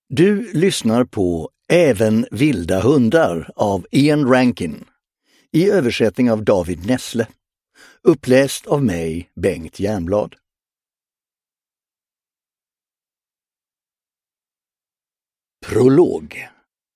Du lyssnar på Även vilda hundar av Ian Rankin i översättning av David Nessle. Uppläst av mig, Bengt Jernblad. Prolog.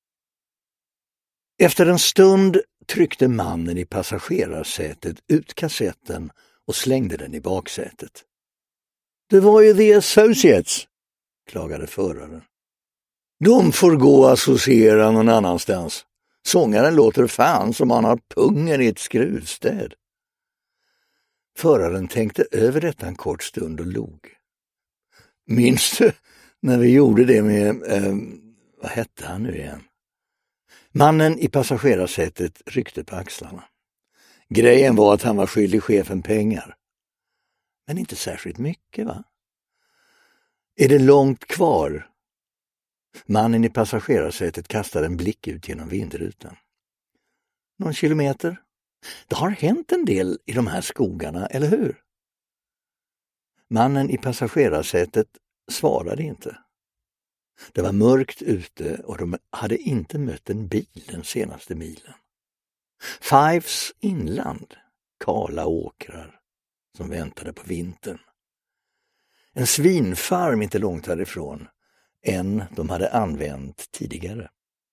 Efter en stund tryckte mannen i passagerarsätet ut kassetten och slängde den i baksätet. Det var ju The Associates, klagade föraren. De får gå och associera någon annanstans. Sångaren låter fan som han har pungen i ett skruvstäd. Föraren tänkte över detta en kort stund och log. Minns du när vi gjorde det med, vad hette han nu igen? Mannen i passagerarsätet ryckte på axlarna. Grejen var att han var skyldig chefen pengar. Men inte särskilt mycket, va? Är det långt kvar? Mannen i passagerarsätet kastade en blick ut genom vindrutan. Någon kilometer? Det har hänt en del i de här skogarna, eller hur? Mannen i passagerarsätet svarade inte. Det var mörkt ute och de hade inte mött en bil den senaste milen. Fives inland, kala åkrar som väntade på vintern. En svinfarm inte långt härifrån, en de hade använt tidigare.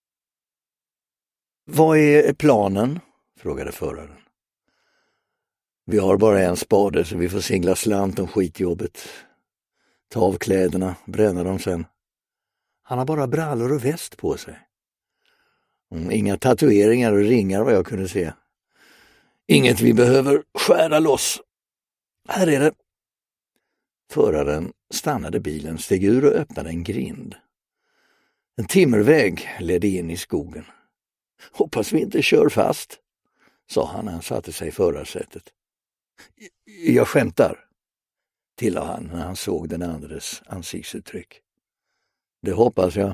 Vad är planen? Frågade föraren. Vi har bara en spade så vi får singla slant om skitjobbet. Ta av kläderna, bränna dem sen. Han har bara brallor och väst på sig. Inga tatueringar och ringar vad jag kunde se. Inget vi behöver skära loss. Här är det. Föraren stannade bilen, steg ur och öppnade en grind. En timmerväg ledde in i skogen. Hoppas vi inte kör fast, sa han när han satte sig i förarsätet. Jag skämtar, tillade han när han såg den andres ansiktsuttryck. Det hoppas jag.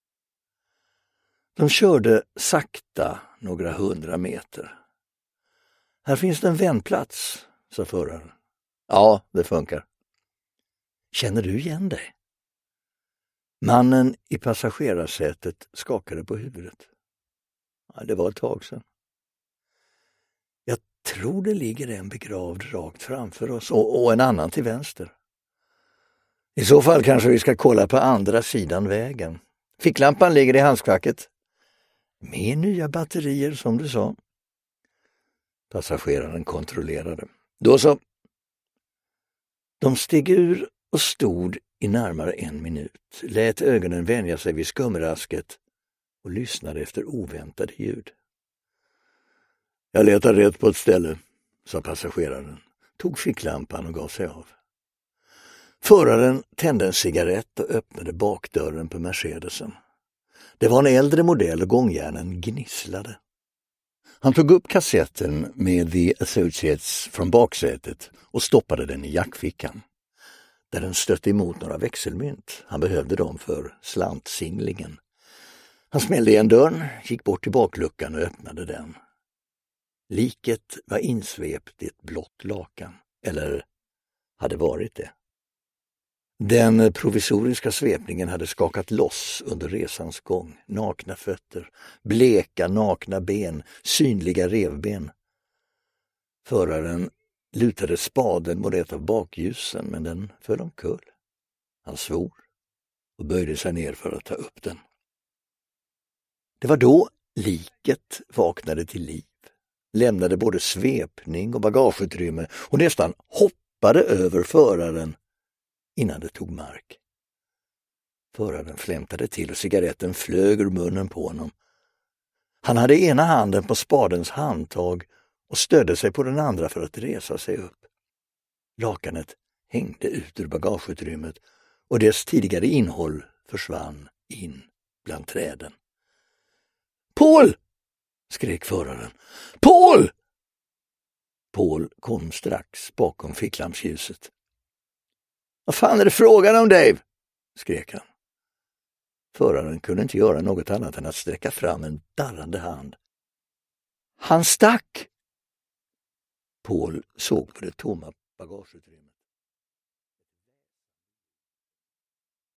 De körde sakta några 100 meter. Här finns det en vändplats, sa föraren. Ja, det funkar. Känner du igen dig? Mannen i passagerarsätet skakade på huvudet. Ja, det var ett tag sedan. Jag tror det ligger en begravd rakt framför oss och en annan till vänster. I så fall kanske vi ska kolla på andra sidan vägen. Ficklampan ligger i handskfacket. Med nya batterier som du sa. Passageraren kontrollerade. Då så. De steg ur och stod i närmare 1 minut. Lät ögonen vänja sig vid skumrasket och lyssnade efter oväntade ljud. Jag letar rätt på ett ställe, sa passageraren. Tog ficklampan och gav sig av. Föraren tände en cigarett och öppnade bakdörren på Mercedesen. Det var en äldre modell och gångjärnen gnisslade. Han tog upp kassetten med The Associates från baksätet och stoppade den i jackfickan. Där den stötte emot några växelmynt. Han behövde dem för slantsinglingen. Han smällde igen dörren, gick bort till bakluckan och öppnade den. Liket var insvept i ett blått lakan, eller hade varit det. Den provisoriska svepningen hade skakat loss under resans gång. Nakna fötter, bleka nakna ben, synliga revben. Föraren lutade spaden mot ett av bakljusen, men den föll omkull. Han svor och böjde sig ner för att ta upp den. Det var då liket vaknade till liv, lämnade både svepning och bagageutrymme och nästan hoppade över föraren innan det tog mark. Föraren flämtade till och cigaretten flög ur munnen på honom. Han hade ena handen på spadens handtag och stödde sig på den andra för att resa sig upp. Lakanet hängde ut ur bagageutrymmet och dess tidigare innehåll försvann in bland träden. Paul! Skrek föraren. Paul! Paul kom strax bakom ficklampsljuset. Vad fan är det frågan om, Dave? Skrek han. Föraren kunde inte göra något annat än att sträcka fram en darrande hand. Han stack! Paul såg på det tomma bagageutrymmet.